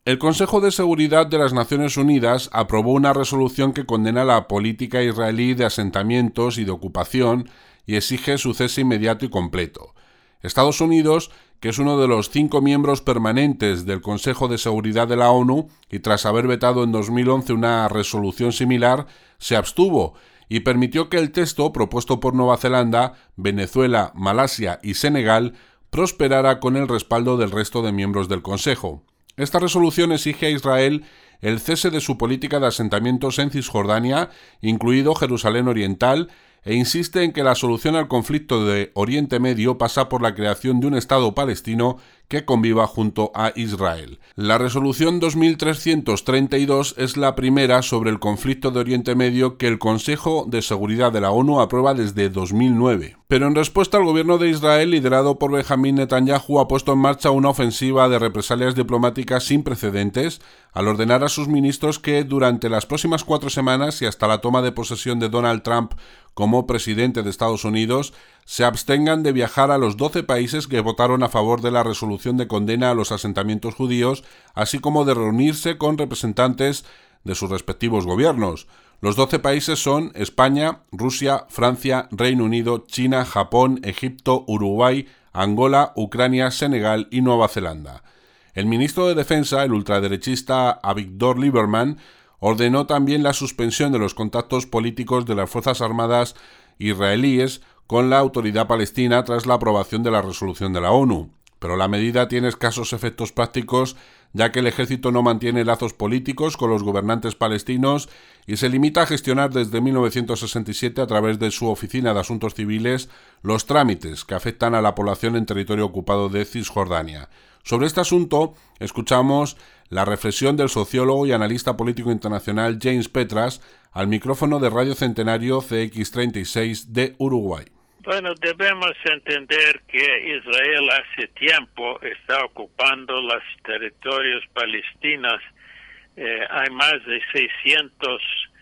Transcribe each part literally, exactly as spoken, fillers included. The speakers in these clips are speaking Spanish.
El Consejo de Seguridad de las Naciones Unidas aprobó una resolución que condena la política israelí de asentamientos y de ocupación y exige su cese inmediato y completo. Estados Unidos, que es uno de los cinco miembros permanentes del Consejo de Seguridad de la ONU, y tras haber vetado en dos mil once una resolución similar, se abstuvo y permitió que el texto propuesto por Nueva Zelanda, Venezuela, Malasia y Senegal prosperara con el respaldo del resto de miembros del Consejo. Esta resolución exige a Israel el cese de su política de asentamientos en Cisjordania, incluido Jerusalén Oriental, e insiste en que la solución al conflicto de Oriente Medio pasa por la creación de un Estado palestino que conviva junto a Israel. La resolución dos mil trescientos treinta y dos es la primera sobre el conflicto de Oriente Medio que el Consejo de Seguridad de la ONU aprueba desde dos mil nueve. Pero en respuesta, el gobierno de Israel, liderado por Benjamín Netanyahu, ha puesto en marcha una ofensiva de represalias diplomáticas sin precedentes al ordenar a sus ministros que durante las próximas cuatro semanas y hasta la toma de posesión de Donald Trump como presidente de Estados Unidos, se abstengan de viajar a los doce países que votaron a favor de la resolución de condena a los asentamientos judíos, así como de reunirse con representantes de sus respectivos gobiernos. Los doce países son España, Rusia, Francia, Reino Unido, China, Japón, Egipto, Uruguay, Angola, Ucrania, Senegal y Nueva Zelanda. El ministro de Defensa, el ultraderechista Avigdor Lieberman, ordenó también la suspensión de los contactos políticos de las Fuerzas Armadas israelíes con la autoridad palestina tras la aprobación de la resolución de la ONU. Pero la medida tiene escasos efectos prácticos, ya que el ejército no mantiene lazos políticos con los gobernantes palestinos y se limita a gestionar desde mil novecientos sesenta y siete a través de su Oficina de Asuntos Civiles los trámites que afectan a la población en territorio ocupado de Cisjordania. Sobre este asunto, escuchamos la reflexión del sociólogo y analista político internacional James Petras al micrófono de Radio Centenario C X treinta y seis de Uruguay. Bueno, debemos entender que Israel hace tiempo está ocupando los territorios palestinos. Eh, hay más de seiscientos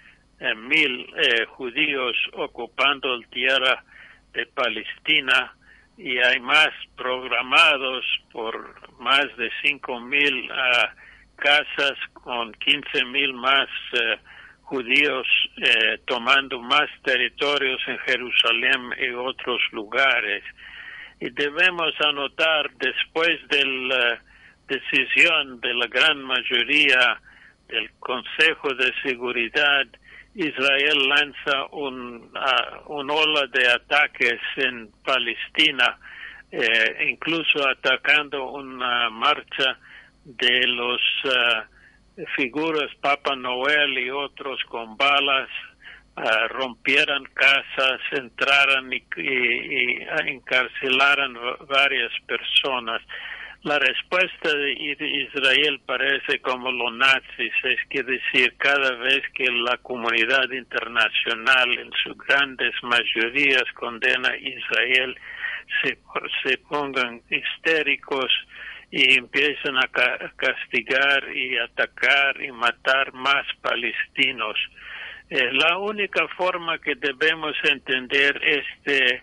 mil eh, judíos ocupando la tierra de Palestina y hay más programados por más de cinco mil uh, casas con quince mil más uh, judíos eh, tomando más territorios en Jerusalén y otros lugares. Y debemos anotar, después de la decisión de la gran mayoría del Consejo de Seguridad, Israel lanza un, uh, un ola de ataques en Palestina, eh, incluso atacando una marcha de los uh, figuras Papa Noel y otros con balas, uh, rompieran casas, entraran y, y, y encarcelaran varias personas. La respuesta de Israel parece como los nazis, es que decir, cada vez que la comunidad internacional en sus grandes mayorías condena a Israel, se, se pongan histéricos y empiezan a ca- castigar y atacar y matar más palestinos. Eh, la única forma que debemos entender este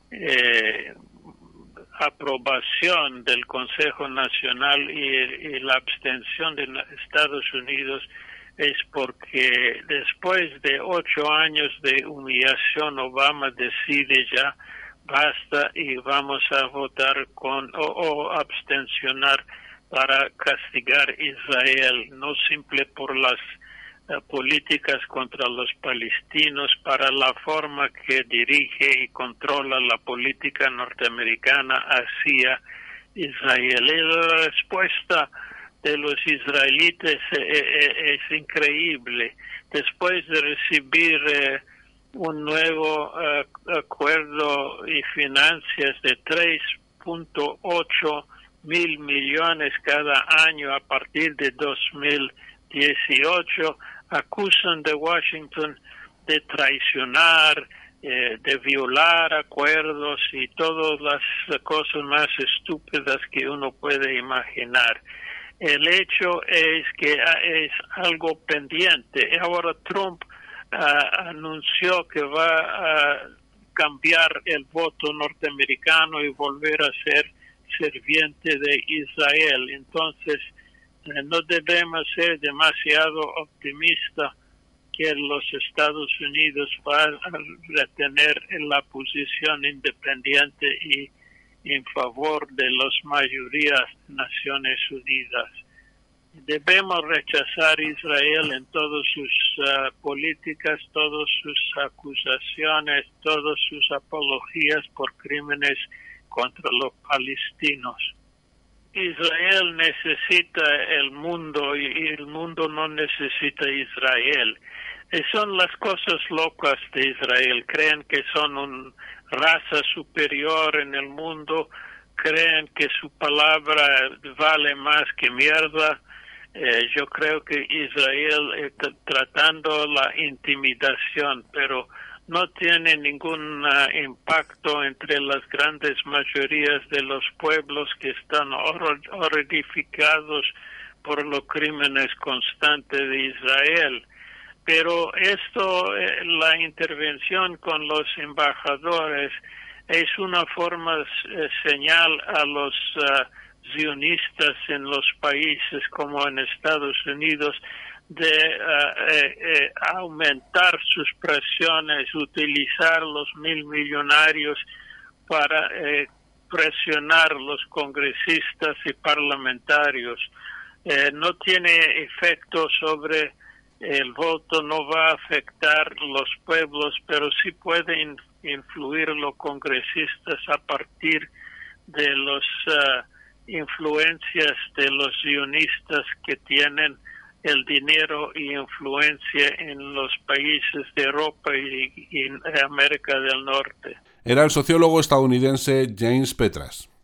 eh, aprobación del Consejo Nacional y, y la abstención de Estados Unidos es porque después de ocho años de humillación, Obama decide ya basta y vamos a votar con o, o abstencionar para castigar a Israel, no simple por las uh, políticas contra los palestinos, para la forma que dirige y controla la política norteamericana hacia Israel. Y la respuesta de los israelitas eh, eh, es increíble. Después de recibir eh, un nuevo uh, acuerdo y finanzas de tres punto ocho mil millones cada año a partir de dos mil dieciocho, acusan de Washington de traicionar, eh, de violar acuerdos y todas las cosas más estúpidas que uno puede imaginar. El hecho es que es algo pendiente. Ahora Trump Uh, anunció que va a cambiar el voto norteamericano y volver a ser serviente de Israel. Entonces, Eh, no debemos ser demasiado optimistas que los Estados Unidos van a retener la posición independiente y en favor de las mayorías de Naciones Unidas. Debemos rechazar a Israel en todas sus uh, políticas, todas sus acusaciones, todas sus apologías por crímenes contra los palestinos. Israel necesita el mundo y el mundo no necesita a Israel. Y son las cosas locas de Israel. Creen que son una raza superior en el mundo, creen que su palabra vale más que mierda. Eh, yo creo que Israel está tratando la intimidación, pero no tiene ningún uh, impacto entre las grandes mayorías de los pueblos que están hor- horrificados por los crímenes constantes de Israel. Pero esto, eh, la intervención con los embajadores es una forma eh, señal a los uh, zionistas en los países como en Estados Unidos de uh, eh, eh, aumentar sus presiones, utilizar los mil millonarios para eh, presionar los congresistas y parlamentarios. Eh, no tiene efecto sobre el voto, no va a afectar los pueblos, pero sí pueden influir los congresistas a partir de las uh, influencias de los sionistas que tienen el dinero y influencia en los países de Europa y, y en América del Norte. Era el sociólogo estadounidense James Petras.